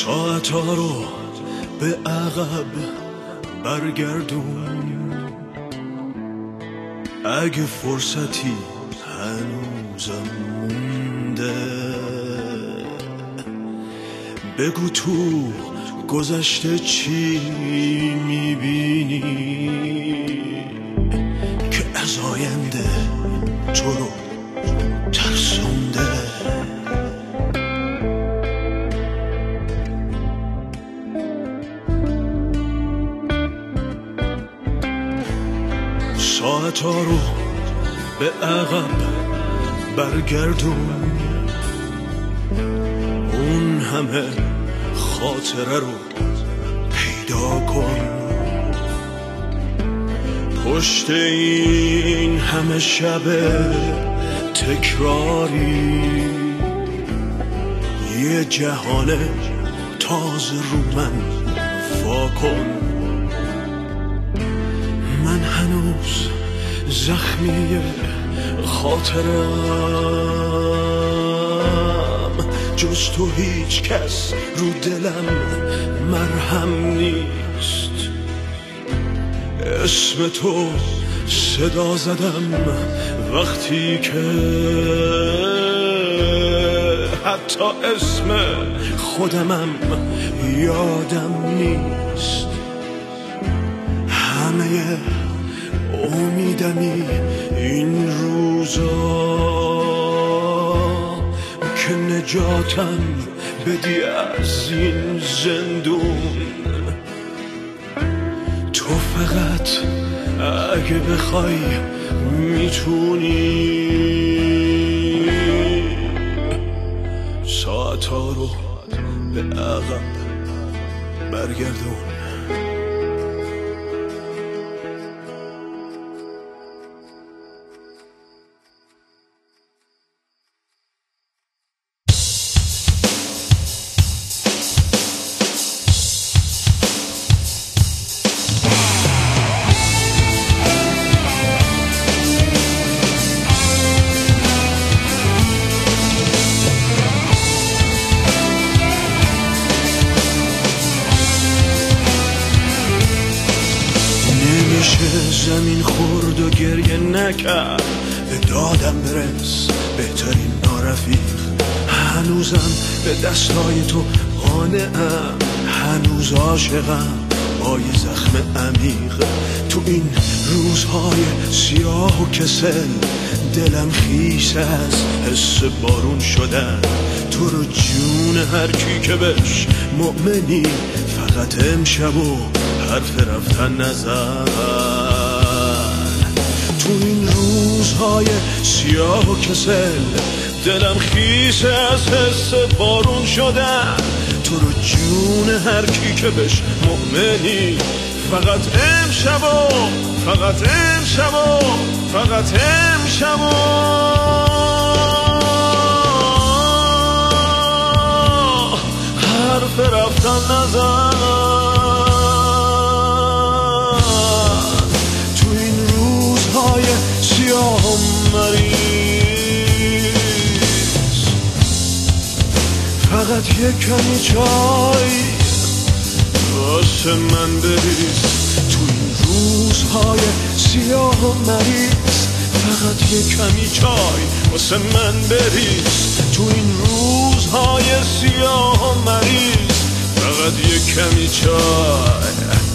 ساعت‌ها رو به عقب برگردون، اگه فرصتی هنوزم مونده. بگو تو گذشته چی میبینی که از آینده تو رو ترسونده. ساعت‌ها رو به عقب برگردون، اون همه خاطره رو پیدا کن. پشت این همه شب تکراری یه جهان تازه رو من واکن. من هنوز زخمی خاطرم، جز تو هیچ کس رو دلم مرهم نیست. اسم تو صدا زدم وقتی که حتی اسم خودمم یادم نیست. همه امیدمی این روزا که نجاتم بدی از این زندون. تو فقط اگه بخوای میتونی ساعت‌ها رو به عقب برگردون. زمین خورد و گریه نکرد، به دادم برس بهترین نارفیق. هنوزم به دستای تو قانعم، هنوز عاشقم با یه زخم عمیق. تو این روزهای سیاه و کسل دلم خیس از حس بارون شدن. تو رو جون هر کی که بهش مؤمنی فقط امشب و حرف رفتن نزن. تو این روزهای سیاه و کسل دلم خیس از حس بارون شدن. تو رو جون هر کی که بهش مؤمنی فقط امشب و فقط امشب و فقط امشب و حرف رفتن نزن. تو این روزهای سیاه و مریض فقط یک کمی چای واسه من بریز. تو این روزهای سیاه و مریض فقط یک کمی چای واسه من بریز. تو این روزهای سیاه و مریض فقط یک کمی چای.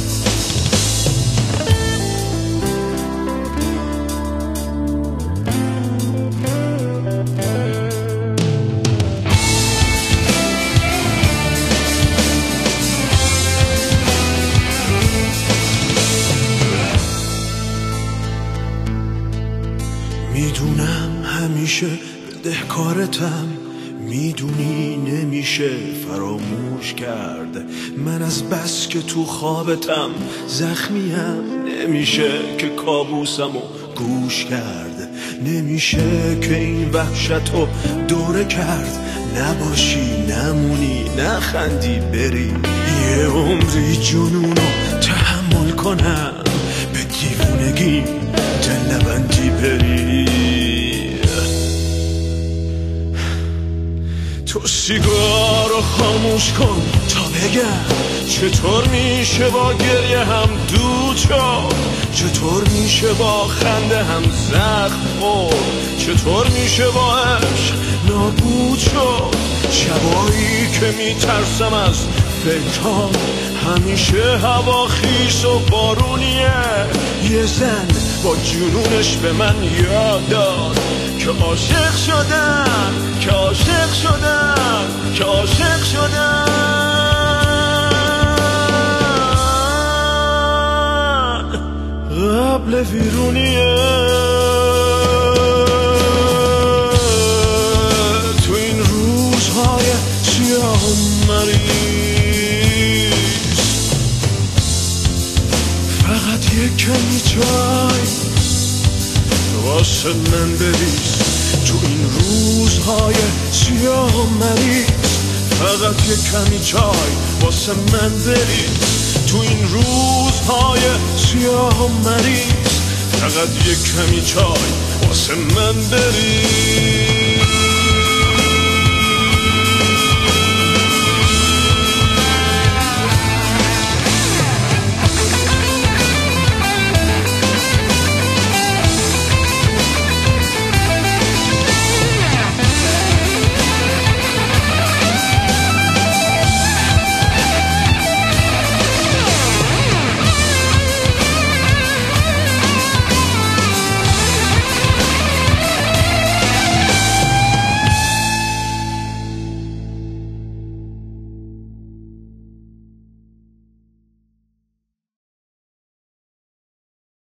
میدونم همیشه بدهکارتم، میدونی نمیشه فراموش کرد. من از بس که تو خوابتم زخمیم، نمیشه که کابوسمو گوش کرد. نمیشه که این وحشتو دوره کرد، نباشی نمونی نخندی بری. یه عمری جنونو تحمل کنم، به دیوونگی دل نبندی بری. تو سیگار رو خاموش کن تا بگم چطور میشه با گریه هم دود شد، چطور میشه با خنده هم زخم خورد، چطور میشه با عشق نابود شد. شبایی که میترسم از فکرام همیشه هوا خیس و بارونیه. یه زن با جنونش به من یاد داد که عاشق شدم، که عاشق شدم، که عاشق شدم. قبل ویرونیه تو این روزهای سیاه مریض، فقط یک کمی چای واسه من بریز. تو این روزهای سیاه مریض، فقط یک کمی چای واسه من بریز. تو این روزهای سیاه مریض، فقط یک کمی چای واسه من بریز.